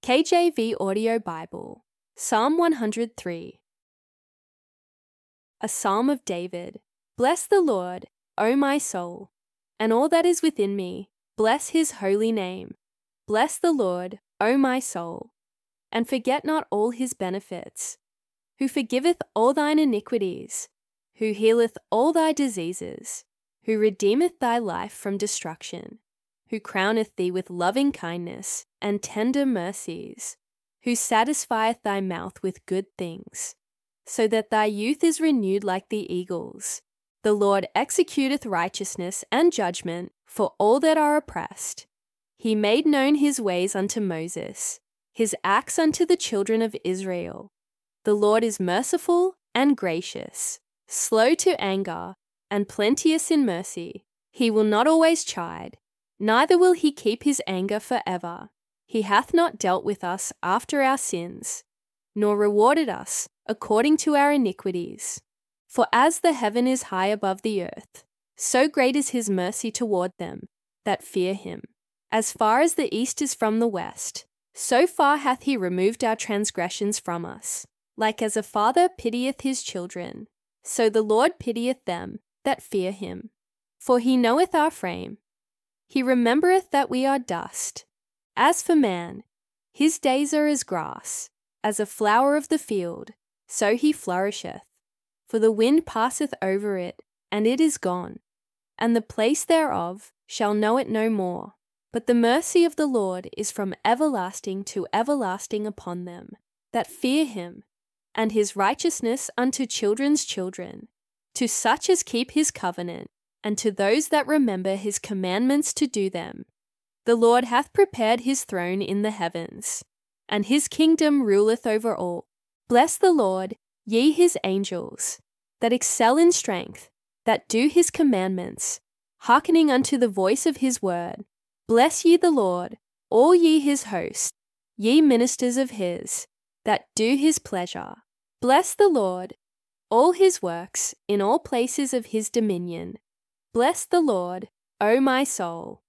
KJV Audio Bible, Psalm 103. A Psalm of David. Bless the Lord, O my soul, and all that is within me, bless his holy name. Bless the Lord, O my soul, and forget not all his benefits, who forgiveth all thine iniquities, who healeth all thy diseases, who redeemeth thy life from destruction, who crowneth thee with loving kindness and tender mercies, who satisfieth thy mouth with good things, so that thy youth is renewed like the eagles. The Lord executeth righteousness and judgment for all that are oppressed. He made known his ways unto Moses, his acts unto the children of Israel. The Lord is merciful and gracious, slow to anger, and plenteous in mercy. He will not always chide, neither will he keep his anger forever. He hath not dealt with us after our sins, nor rewarded us according to our iniquities. For as the heaven is high above the earth, so great is his mercy toward them that fear him. As far as the east is from the west, so far hath he removed our transgressions from us. Like as a father pitieth his children, so the Lord pitieth them that fear him. For he knoweth our frame. He remembereth that we are dust. As for man, his days are as grass, as a flower of the field, so he flourisheth. For the wind passeth over it, and it is gone, and the place thereof shall know it no more. But the mercy of the Lord is from everlasting to everlasting upon them that fear him, and his righteousness unto children's children, to such as keep his covenant, and to those that remember his commandments to do them. The Lord hath prepared his throne in the heavens, and his kingdom ruleth over all. Bless the Lord, ye his angels, that excel in strength, that do his commandments, hearkening unto the voice of his word. Bless ye the Lord, all ye his hosts, ye ministers of his, that do his pleasure. Bless the Lord, all his works in all places of his dominion. Bless the Lord, O my soul.